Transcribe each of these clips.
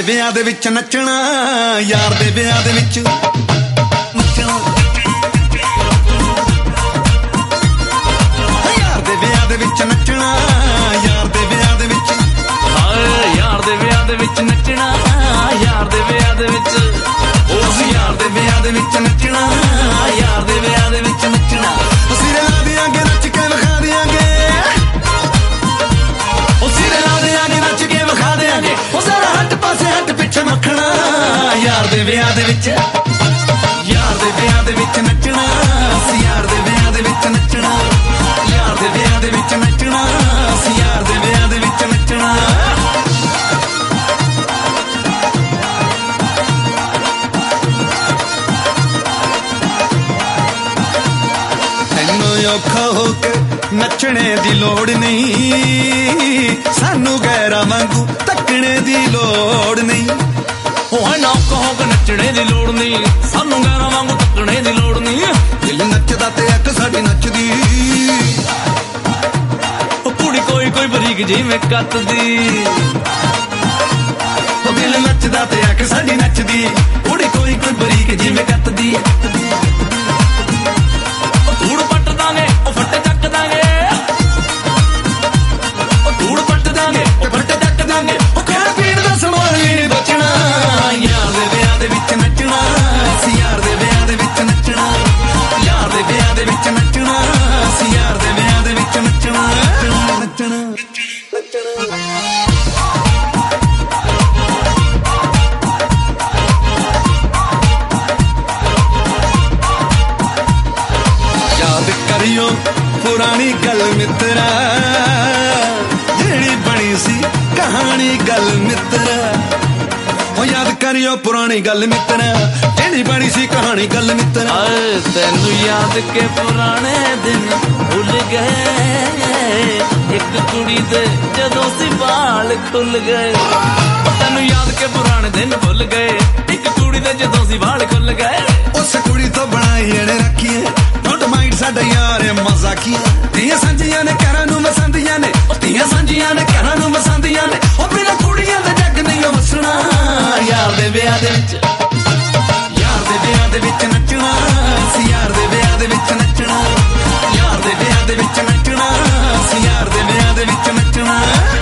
ਵਿਆਹ ਦੇ ਵਿੱਚ ਨੱਚਣਾ, ਯਾਰ ਦੇ ਵਿਆਹ ਦੇ ਵਿੱਚ ਨੱਚਣਾ, ਯਾਰ ਦੇ ਵਿਆਹ ਦੇ ਵਿੱਚ ਨੱਚਣਾ, ਯਾਰ ਦੇ ਵਿਆਹ ਦੇ ਵਿੱਚ, ਹਾਏ ਯਾਰ ਦੇ ਵਿਆਹ ਦੇ ਵਿੱਚ ਨੱਚਣਾ, ਯਾਰ ਦੇ ਵਿਆਹ ਦੇ ਵਿੱਚ, ਉਸ ਯਾਰ ਦੇ ਵਿਆਹ ਦੇ ਵਿੱਚ ਨੱਚਣਾ, ਯਾਰ ਦੇ ਵਿਆਹ ਦੇ ਵਿੱਚ ਨੱਚਣਾ। ਅਸੀਂ ਲਾ ਦਿਆਂਗੇ ਨੱਚ ਕੇ ਵਿਖਾ ਦਿਆਂਗੇ, ਅਸੀਂ ਲਾ ਦਿਆਂਗੇ ਨੱਚ ਕੇ ਵਿਖਾ ਦਿਆਂਗੇ, ਉਹ ਸਾਰਾ ਹੱਟ ਪਾਸੇ ਹੱਟ ਪਿੱਛੇ ਮੱਖਣਾ, ਯਾਰ ਦੇ ਵਿਆਹ ਦੇ ਵਿੱਚ, ਯਾਰ ਦੇ ਵਿਆਹ ਦੇ ਵਿੱਚ ਨੱਚਣਾ, ਅਸੀਂ ਯਾਰ ਦੇ ਵਿਆਹ ਦੇ ਵਿੱਚ ਨੱਚਣਾ, ਯਾਰ ਦੇ ਵਿਆਹ ਦੇ ਵਿੱਚ ਨੱਚਣਾ, ਅਸੀਂ ਯਾਰ ਦੇ ਵਿਆਹ ਦੇ ਵਿੱਚ ਨੱਚਣਾ। ਔਖਾ ਹੋ ਕੇ ਨੱਚਣੇ ਦੀ ਲੋੜ ਨਹੀਂ, ਸਾਨੂੰ ਗੈਰਾਂ ਵਾਂਗੂ ਤੱਕਣੇ ਦੀ ਲੋੜ ਨਹੀਂ। ਉਹ ਨਾ ਕਹੋ ਕਿ ਨੱਚਣੇ ਦੀ ਲੋੜ ਨਹੀਂ, ਸਾਨੂੰ ਗੈਰਾਂ ਵਾਂਗੂ ਤੱਕਣੇ ਦੀ ਲੋੜ ਨਹੀਂ। ਦਿਲ ਨੱਚਦਾ ਤੇ ਅੱਖ ਸਾਡੀ ਨੱਚਦੀ, ਉਹ ਕੁੜੀ ਕੋਈ ਕੋਈ ਬਰੀਕ ਜਿਵੇਂ ਕੱਤਦੀ, ਉਹ ਦਿਲ ਨੱਚਦਾ ਤੇ ਅੱਖ ਸਾਡੀ ਨੱਚਦੀ, ਕੁੜੀ ਕੋਈ ਕੋਈ ਬਰੀਕ ਜਿਵੇਂ ਕੱਤਦੀ। ਧੂੜ ਪੱਟ ਦਾਂਗੇ ਉਹ ਫੱਟੇ ਚੱਕ ਦਾਂਗੇ, ਉਹ ਧੂੜ ਪੱਟ ਦਾਂਗੇ ਉਹ ਫੱਟੇ ਚੱਕ ਦਾਂਗੇ, ਉਹ ਖਾਣ ਪੀਣ ਦਾ ਸਮਾਨ ਵੀ ਨਹੀਂ ਬਚਣਾ, ਯਾਰ ਦੇ ਵਿਆਹ ਦੇ ਵਿੱਚ ਨੱਚਣਾ, ਅਸੀਂ ਯਾਰ ਦੇ ਵਿਆਹ ਦੇ ਵਿੱਚ ਨੱਚਣਾ, ਯਾਰ ਦੇ ਵਿਆਹ ਦੇ ਵਿੱਚ ਨੱਚਣਾ, ਅਸੀਂ ਯਾਰ ਦੇ ਵਿਆਹ ਦੇ ਵਿੱਚ ਨੱਚਣਾ, ਨੱਚਣਾ, ਨੱਚਣਾ। ਕਰਿਓ ਪੁਰਾਣੀ ਗੱਲ ਮਿੱਤਰਾ, ਜਿਹੜੀ ਬਣੀ ਸੀ ਕਹਾਣੀ ਗੱਲ ਮਿੱਤਰਾ, ਉਹ ਯਾਦ ਕਰਿਓ ਪੁਰਾਣੀ ਗੱਲ ਮਿੱਤਰਾ, ਜਿਹੜੀ ਬਣੀ ਸੀ ਕਹਾਣੀ ਗੱਲ ਮਿੱਤਰਾ। ਤੈਨੂੰ ਯਾਦ ਕੇ ਪੁਰਾਣੇ ਦਿਨ ਭੁੱਲ ਗਏ, ਇੱਕ ਕੁੜੀ ਦੇ ਜਦੋਂ ਸੀ ਵਾਲ ਖੁੱਲ ਗਏ। ਤੈਨੂੰ ਯਾਦ ਕੇ ਪੁਰਾਣੇ ਦਿਨ ਭੁੱਲ ਗਏ, ਇੱਕ ਕੁੜੀ ਦੇ ਜਦੋਂ ਸੀ ਵਾਲ ਖੁੱਲ ਗਏ। ਉਸ ਕੁੜੀ ਤੋਂ ਬਣਾਈ ਇਹਨੇ ਰੱਖੀਏ, ਡੋਂਟ ਮਾਈਂਡ ਸਾਡਾ ਯਾਰ ਮਜ਼ਾਕੀਆ, ਧੀਆਂ ਸਾਂਝੀਆਂ ਨੇ ਘਰਾਂ ਨੂੰ ਵਸਾਉਂਦੀਆਂ ਨੇ, ਉਹ ਧੀਆਂ ਸਾਂਝੀਆਂ ਨੇ ਘਰਾਂ ਨੂੰ ਵਸਾਉਂਦੀਆਂ ਨੇ, ਉਹ ਬਿਨਾਂ ਕੁੜੀਆਂ ਦੇ ਜੱਗ ਨਹੀਂ ਵਸਣਾ, ਯਾਰ ਦੇ ਵਿਆਹ ਦੇ ਵਿੱਚ, ਯਾਰ ਦੇ ਵਿਆਹ ਦੇ ਵਿੱਚ ਨੱਚਣਾ, ਅਸੀਂ ਯਾਰ ਦੇ ਵਿਆਹ ਦੇ ਵਿੱਚ ਨੱਚਣਾ, ਯਾਰ ਦੇ ਵਿਆਹ ਦੇ ਵਿੱਚ ਨੱਚਣਾ, ਅਸੀਂ ਯਾਰ ਦੇ ਵਿਆਹ ਦੇ ਵਿੱਚ ਨੱਚਣਾ।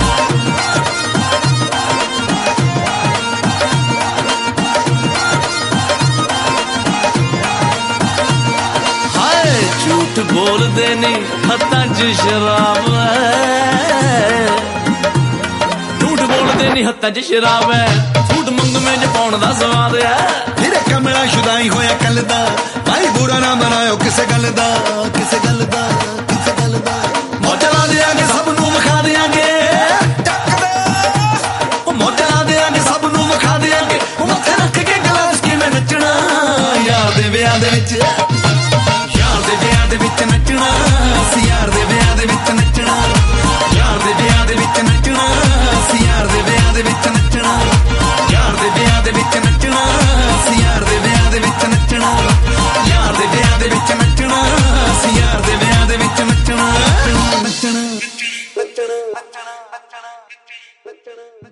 ਝੂਠ ਬੋਲਦੇ ਨਹੀਂ ਹੱਥਾਂ 'ਚ ਸ਼ਰਾਬ ਹੈ, ਝੂਠ ਬੋਲਦੇ ਨਹੀਂ ਹੱਥਾਂ 'ਚ ਸ਼ਰਾਬ ਹੈ, ਝੂਠ ਮੰਗਵੇਂ 'ਚ ਪਾਉਣ ਦਾ ਸਵਾਦ ਹੈ। ਮੇਰੇ ਕਮਲਾ ਸ਼ੁਦਾਈ ਹੋਇਆ ਕੱਲ ਦਾ, ਭਾਈ ਬੁਰਾ ਨਾ ਮਨਾਇਓ ਕਿਸੇ ਗੱਲ ਦਾ, ਕਿਸੇ ਗੱਲ ਦਾ, ਕਿਸੇ ਗੱਲ ਦਾ। ਮੌਜਾਂ ਲਾ ਦਿਆਂਗੇ ਸਭ ਨੂੰ ਵਿਖਾ ਦਿਆਂਗੇ, ਉਹ ਮੌਜਾਂ ਲਾ ਦਿਆਂਗੇ ਸਭ ਨੂੰ ਵਿਖਾ ਦਿਆਂਗੇ, ਉਹ ਮੱਥੇ ਰੱਖ ਕੇ ਗਲਾਸ ਕਿਵੇਂ ਨੱਚਣਾ, ਯਾਰ ਦੇ ਵਿਆਹ ਦੇ ਵਿੱਚ, ਯਾਰ ਦੇ ਵਿਆਹ ਦੇ ਵਿੱਚ ਨੱਚਣਾ, ਅਸੀਂ ਯਾਰ ਦੇ ਵਿਆਹ ਦੇ ਵਿੱਚ ਨੱਚਣਾ, ਯਾਰ ਦੇ ਵਿਆਹ ਦੇ ਵਿੱਚ ਨੱਚਣਾ, ਅਸੀਂ ਯਾਰ ਦੇ ਵਿਆਹ ਦੇ ਵਿੱਚ ਨੱਚਣਾ, ਯਾਰ ਦੇ ਵਿਆਹ ਦੇ ਵਿੱਚ ਨੱਚਣਾ, ਅਸੀਂ ਯਾਰ ਦੇ ਵਿਆਹ ਦੇ ਵਿੱਚ ਨੱਚਣਾ, ਯਾਰ ਦੇ ਵਿਆਹ ਦੇ ਵਿੱਚ ਨੱਚਣਾ, ਅਸੀਂ ਯਾਰ ਦੇ ਵਿਆਹ ਦੇ ਵਿੱਚ ਨੱਚਣਾ, ਨੱਚਣਾ, ਨੱਚਣਾ, ਨੱਚਣਾ, ਨੱਚਣਾ।